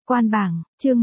Quan bảng, chương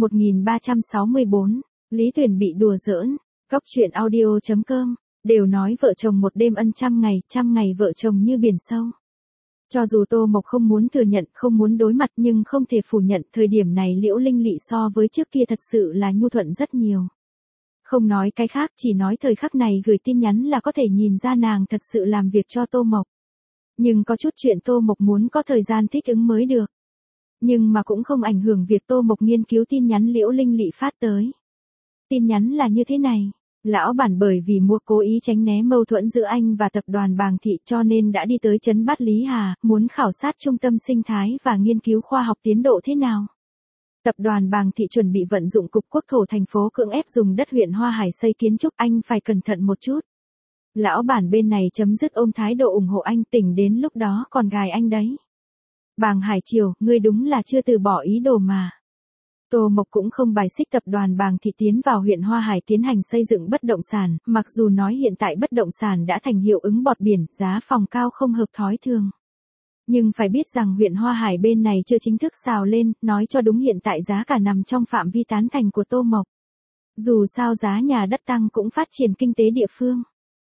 1364, Lý Tuyển bị đùa giỡn. Góc truyện audio.com, đều nói vợ chồng một đêm ân trăm ngày vợ chồng như biển sâu. Cho dù Tô Mộc không muốn thừa nhận, không muốn đối mặt nhưng không thể phủ nhận thời điểm này Liễu Linh Lị so với trước kia thật sự là nhu thuận rất nhiều. Không nói cái khác, chỉ nói thời khắc này gửi tin nhắn là có thể nhìn ra nàng thật sự làm việc cho Tô Mộc. Nhưng có chút chuyện Tô Mộc muốn có thời gian thích ứng mới được. Nhưng mà cũng không ảnh hưởng việc Tô Mộc nghiên cứu tin nhắn Liễu Linh Lị phát tới. Tin nhắn là như thế này. Lão bản bởi vì mua cố ý tránh né mâu thuẫn giữa anh và tập đoàn Bàng Thị cho nên đã đi tới trấn Bát Lý Hà, muốn khảo sát trung tâm sinh thái và nghiên cứu khoa học tiến độ thế nào. Tập đoàn Bàng Thị chuẩn bị vận dụng cục quốc thổ thành phố cưỡng ép dùng đất huyện Hoa Hải xây kiến trúc, anh phải cẩn thận một chút. Lão bản bên này chấm dứt ôm thái độ ủng hộ anh, tỉnh đến lúc đó còn gài anh đấy. Bàng Hải Triều, ngươi đúng là chưa từ bỏ ý đồ mà. Tô Mộc cũng không bài xích tập đoàn Bàng Thị tiến vào huyện Hoa Hải tiến hành xây dựng bất động sản, mặc dù nói hiện tại bất động sản đã thành hiệu ứng bọt biển, giá phòng cao không hợp thói thường. Nhưng phải biết rằng huyện Hoa Hải bên này chưa chính thức xào lên, nói cho đúng hiện tại giá cả nằm trong phạm vi tán thành của Tô Mộc. Dù sao giá nhà đất tăng cũng phát triển kinh tế địa phương.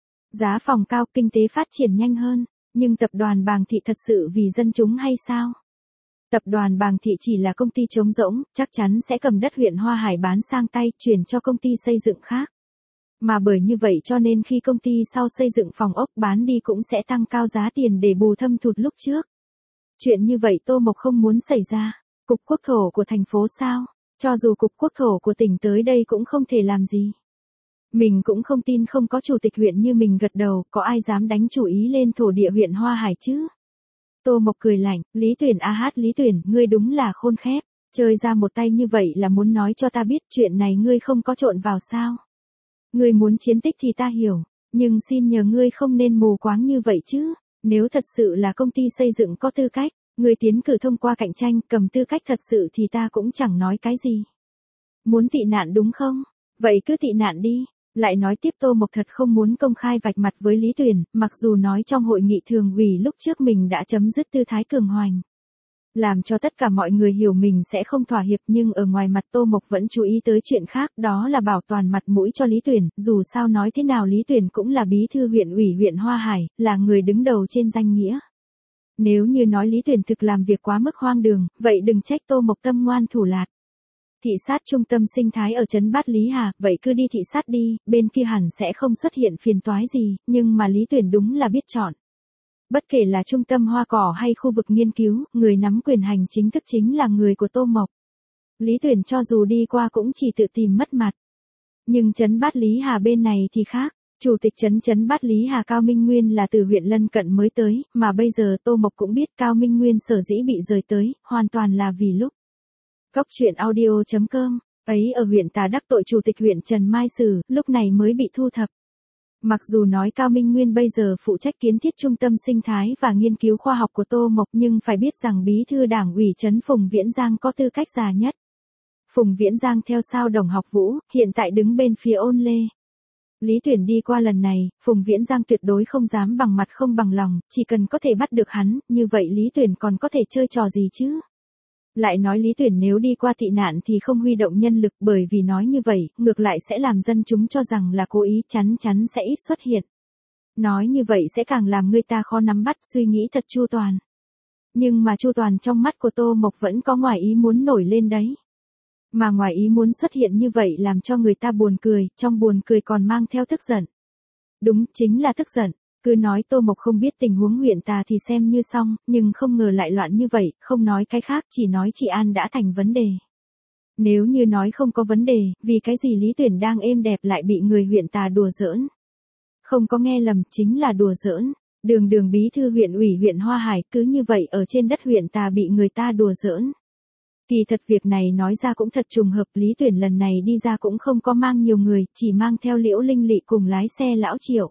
Giá phòng cao, kinh tế phát triển nhanh hơn, nhưng tập đoàn Bàng Thị thật sự vì dân chúng hay sao? Tập đoàn Bàng Thị chỉ là công ty trống rỗng, chắc chắn sẽ cầm đất huyện Hoa Hải bán sang tay, chuyển cho công ty xây dựng khác. Mà bởi như vậy cho nên khi công ty sau xây dựng phòng ốc bán đi cũng sẽ tăng cao giá tiền để bù thâm thụt lúc trước. Chuyện như vậy Tô Mộc không muốn xảy ra. Cục quốc thổ của thành phố sao? Cho dù cục quốc thổ của tỉnh tới đây cũng không thể làm gì. Mình cũng không tin không có chủ tịch huyện như mình gật đầu, có ai dám đánh chủ ý lên thổ địa huyện Hoa Hải chứ? Tô Mộc cười lạnh, Lý Tuyển Lý Tuyển, ngươi đúng là khôn khép, chơi ra một tay như vậy là muốn nói cho ta biết chuyện này ngươi không có trộn vào sao? Ngươi muốn chiến tích thì ta hiểu, nhưng xin nhờ ngươi không nên mù quáng như vậy chứ, nếu thật sự là công ty xây dựng có tư cách, ngươi tiến cử thông qua cạnh tranh, cầm tư cách thật sự thì ta cũng chẳng nói cái gì. Muốn tị nạn đúng không? Vậy cứ tị nạn đi. Lại nói tiếp Tô Mộc thật không muốn công khai vạch mặt với Lý Tuyển, mặc dù nói trong hội nghị thường ủy lúc trước mình đã chấm dứt tư thái cường hoành. Làm cho tất cả mọi người hiểu mình sẽ không thỏa hiệp, nhưng ở ngoài mặt Tô Mộc vẫn chú ý tới chuyện khác, đó là bảo toàn mặt mũi cho Lý Tuyển, dù sao nói thế nào Lý Tuyển cũng là bí thư huyện ủy huyện Hoa Hải, là người đứng đầu trên danh nghĩa. Nếu như nói Lý Tuyển thực làm việc quá mức hoang đường, vậy đừng trách Tô Mộc tâm ngoan thủ lạt. Thị sát trung tâm sinh thái ở trấn Bát Lý Hà, vậy cứ đi thị sát đi, bên kia hẳn sẽ không xuất hiện phiền toái gì, nhưng mà Lý Tuyển đúng là biết chọn. Bất kể là trung tâm hoa cỏ hay khu vực nghiên cứu, người nắm quyền hành chính thức chính là người của Tô Mộc. Lý Tuyển cho dù đi qua cũng chỉ tự tìm mất mặt. Nhưng trấn Bát Lý Hà bên này thì khác, chủ tịch trấn Bát Lý Hà Cao Minh Nguyên là từ huyện lân cận mới tới, mà bây giờ Tô Mộc cũng biết Cao Minh Nguyên sở dĩ bị rời tới, hoàn toàn là vì lúc. Góc truyện audio.com, ấy ở huyện Tà đắc tội chủ tịch huyện Trần Mai Sử, lúc này mới bị thu thập. Mặc dù nói Cao Minh Nguyên bây giờ phụ trách kiến thiết trung tâm sinh thái và nghiên cứu khoa học của Tô Mộc, nhưng phải biết rằng bí thư đảng ủy trấn Phùng Viễn Giang có tư cách già nhất. Phùng Viễn Giang theo sao Đồng Học Vũ, hiện tại đứng bên phía Ôn Lê. Lý Tuyển đi qua lần này, Phùng Viễn Giang tuyệt đối không dám bằng mặt không bằng lòng, chỉ cần có thể bắt được hắn, như vậy Lý Tuyển còn có thể chơi trò gì chứ? Lại nói Lý Tuyển nếu đi qua tị nạn thì không huy động nhân lực, bởi vì nói như vậy, ngược lại sẽ làm dân chúng cho rằng là cố ý, chắn sẽ ít xuất hiện. Nói như vậy sẽ càng làm người ta khó nắm bắt, suy nghĩ thật chu toàn. Nhưng mà chu toàn trong mắt của Tô Mộc vẫn có ngoài ý muốn nổi lên đấy. Mà ngoài ý muốn xuất hiện như vậy làm cho người ta buồn cười, trong buồn cười còn mang theo tức giận. Đúng, chính là tức giận. Cứ nói Tô Mộc không biết tình huống huyện Tà thì xem như xong, nhưng không ngờ lại loạn như vậy, không nói cái khác, chỉ nói chị An đã thành vấn đề. Nếu như nói không có vấn đề, vì cái gì Lý Tuyển đang êm đẹp lại bị người huyện Tà đùa giỡn? Không có nghe lầm, chính là đùa giỡn. Đường bí thư huyện ủy huyện Hoa Hải cứ như vậy ở trên đất huyện Tà bị người ta đùa giỡn. Kỳ thật việc này nói ra cũng thật trùng hợp, Lý Tuyển lần này đi ra cũng không có mang nhiều người, chỉ mang theo Liễu Linh Lị cùng lái xe Lão Triệu.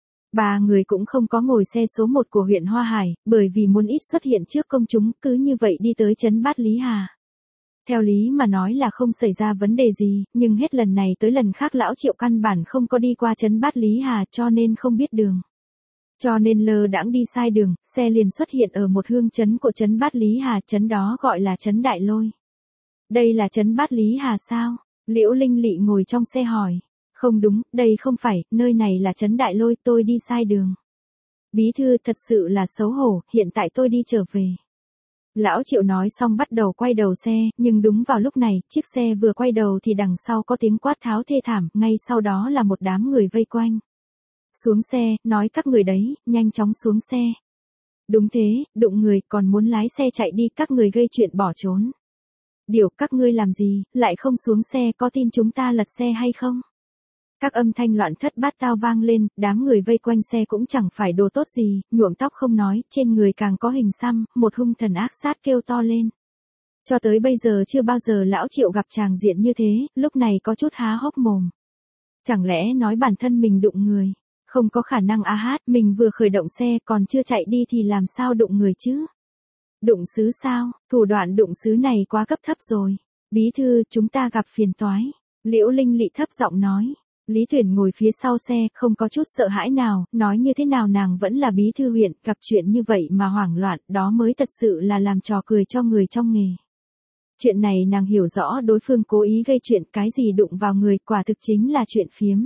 Ba người cũng không có ngồi xe số 1 của huyện Hoa Hải, bởi vì muốn ít xuất hiện trước công chúng, cứ như vậy đi tới trấn Bát Lý Hà. Theo lý mà nói là không xảy ra vấn đề gì, nhưng hết lần này tới lần khác Lão Triệu căn bản không có đi qua trấn Bát Lý Hà cho nên không biết đường. Cho nên lơ đãng đi sai đường, xe liền xuất hiện ở một hương trấn của trấn Bát Lý Hà, trấn đó gọi là trấn Đại Lôi. Đây là trấn Bát Lý Hà sao? Liễu Linh Lị ngồi trong xe hỏi. Không đúng, đây không phải, nơi này là trấn Đại Lôi, tôi đi sai đường. Bí thư thật sự là xấu hổ, hiện tại tôi đi trở về. Lão Triệu nói xong bắt đầu quay đầu xe, nhưng đúng vào lúc này, chiếc xe vừa quay đầu thì đằng sau có tiếng quát tháo thê thảm, ngay sau đó là một đám người vây quanh. Xuống xe, nói các người đấy, nhanh chóng xuống xe. Đúng thế, đụng người, còn muốn lái xe chạy đi, các người gây chuyện bỏ trốn. Điều các ngươi làm gì, lại không xuống xe, có tin chúng ta lật xe hay không? Các âm thanh loạn thất bát tao vang lên, đám người vây quanh xe cũng chẳng phải đồ tốt gì, nhuộm tóc không nói, trên người càng có hình xăm, một hung thần ác sát kêu to lên. Cho tới bây giờ chưa bao giờ lão Triệu gặp tràng diện như thế, lúc này có chút há hốc mồm. Chẳng lẽ nói bản thân mình đụng người? Không có khả năng mình vừa khởi động xe còn chưa chạy đi thì làm sao đụng người chứ? Đụng sứ sao, thủ đoạn đụng sứ này quá cấp thấp rồi. Bí thư, chúng ta gặp phiền toái. Liễu Linh Lị thấp giọng nói. Lý Tuyển ngồi phía sau xe, không có chút sợ hãi nào, nói như thế nào nàng vẫn là bí thư huyện, gặp chuyện như vậy mà hoảng loạn, đó mới thật sự là làm trò cười cho người trong nghề. Chuyện này nàng hiểu rõ đối phương cố ý gây chuyện, cái gì đụng vào người, quả thực chính là chuyện phiếm.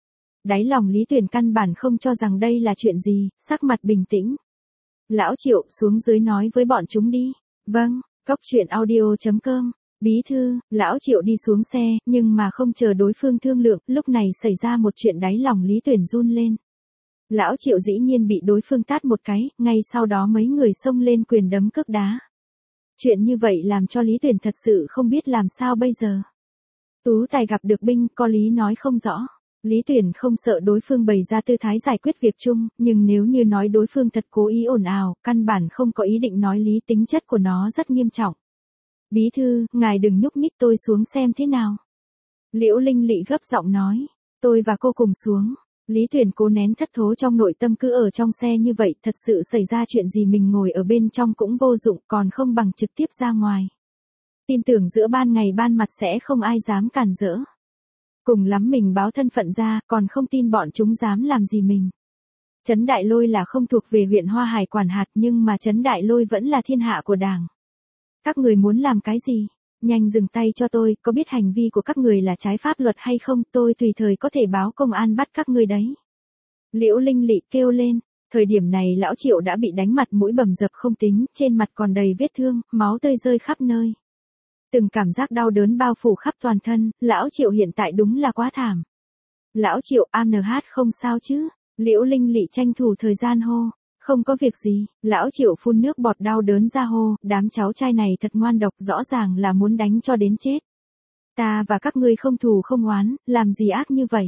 Đáy lòng Lý Tuyển căn bản không cho rằng đây là chuyện gì, sắc mặt bình tĩnh. Lão Triệu xuống dưới nói với bọn chúng đi. Vâng, coctruyện.audio.com. Bí thư, lão Triệu đi xuống xe, nhưng mà không chờ đối phương thương lượng, lúc này xảy ra một chuyện đáy lòng Lý Tuyển run lên. Lão Triệu dĩ nhiên bị đối phương tát một cái, ngay sau đó mấy người xông lên quyền đấm cước đá. Chuyện như vậy làm cho Lý Tuyển thật sự không biết làm sao bây giờ. Tú tài gặp được binh, có lý nói không rõ. Lý Tuyển không sợ đối phương bày ra tư thái giải quyết việc chung, nhưng nếu như nói đối phương thật cố ý ồn ào, căn bản không có ý định nói lý, tính chất của nó rất nghiêm trọng. Bí thư, ngài đừng nhúc nhích, tôi xuống xem thế nào. Liễu Linh Lị gấp giọng nói. Tôi và cô cùng xuống. Lý Tuyển cố nén thất thố trong nội tâm, cứ ở trong xe như vậy, thật sự xảy ra chuyện gì mình ngồi ở bên trong cũng vô dụng, còn không bằng trực tiếp ra ngoài. Tin tưởng giữa ban ngày ban mặt sẽ không ai dám cản rỡ. Cùng lắm mình báo thân phận ra, còn không tin bọn chúng dám làm gì mình. Trấn Đại Lôi là không thuộc về huyện Hoa Hải quản hạt, nhưng mà Trấn Đại Lôi vẫn là thiên hạ của Đảng. Các người muốn làm cái gì? Nhanh dừng tay cho tôi, có biết hành vi của các người là trái pháp luật hay không, tôi tùy thời có thể báo công an bắt các người đấy. Liễu Linh Lị kêu lên, thời điểm này lão Triệu đã bị đánh mặt mũi bầm dập không tính, trên mặt còn đầy vết thương, máu tươi rơi khắp nơi. Từng cảm giác đau đớn bao phủ khắp toàn thân, lão Triệu hiện tại đúng là quá thảm. Lão Triệu, AMH không sao chứ? Liễu Linh Lị tranh thủ thời gian hô. Không có việc gì, lão Triệu phun nước bọt đau đớn ra hô, đám cháu trai này thật ngoan độc, rõ ràng là muốn đánh cho đến chết. Ta và các ngươi không thù không oán, làm gì ác như vậy?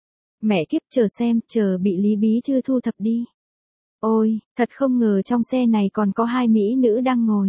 Mẹ kiếp, chờ xem, chờ bị Lý bí thư thu thập đi. Ôi, thật không ngờ trong xe này còn có hai mỹ nữ đang ngồi.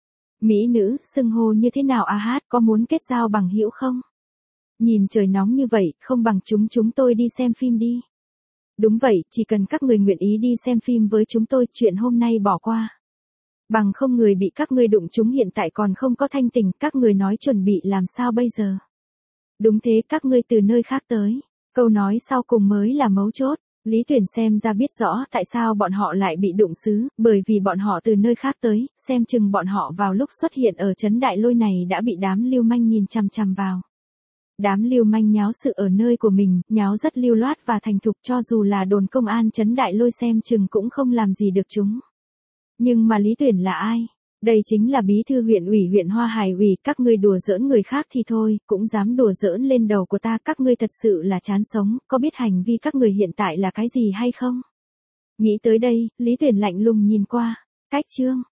Mỹ nữ, xưng hô như thế nào có muốn kết giao bằng hữu không? Nhìn trời nóng như vậy, không bằng chúng tôi đi xem phim đi. Đúng vậy, chỉ cần các người nguyện ý đi xem phim với chúng tôi, chuyện hôm nay bỏ qua. Bằng không người bị các ngươi đụng chúng hiện tại còn không có thanh tỉnh, các người nói chuẩn bị làm sao bây giờ? Đúng thế, các ngươi từ nơi khác tới. Câu nói sau cùng mới là mấu chốt. Lý Tuyển xem ra biết rõ tại sao bọn họ lại bị đụng xứ, bởi vì bọn họ từ nơi khác tới, xem chừng bọn họ vào lúc xuất hiện ở Trấn Đại Lôi này đã bị đám lưu manh nhìn chằm chằm vào. Đám lưu manh nháo sự ở nơi của mình, nháo rất lưu loát và thành thục, cho dù là đồn công an Trấn Đại Lôi xem chừng cũng không làm gì được chúng. Nhưng mà Lý Tuyển là ai? Đây chính là bí thư huyện ủy huyện Hoa Hải ủy, các ngươi đùa giỡn người khác thì thôi, cũng dám đùa giỡn lên đầu của ta, các ngươi thật sự là chán sống, có biết hành vi các người hiện tại là cái gì hay không? Nghĩ tới đây, Lý Tuyển lạnh lùng nhìn qua. Cách chương